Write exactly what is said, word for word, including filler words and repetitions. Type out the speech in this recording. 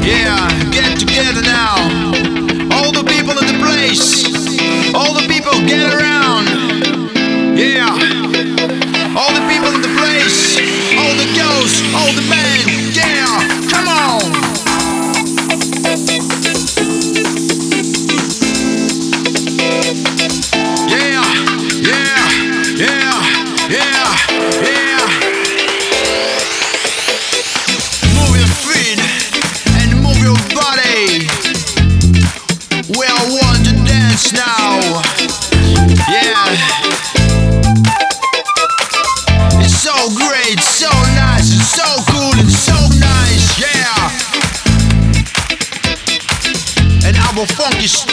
Yeah, get together now. All the people in the place. All the people get around. Yeah. All the people in the place. All the girls, all the men. Yeah, come on. Yeah, yeah, yeah, yeah, yeah. Move your feet and move your body. We all want to dance now. Yeah. It's so great, so nice, it's so cool, it's so nice, yeah. And our funky style.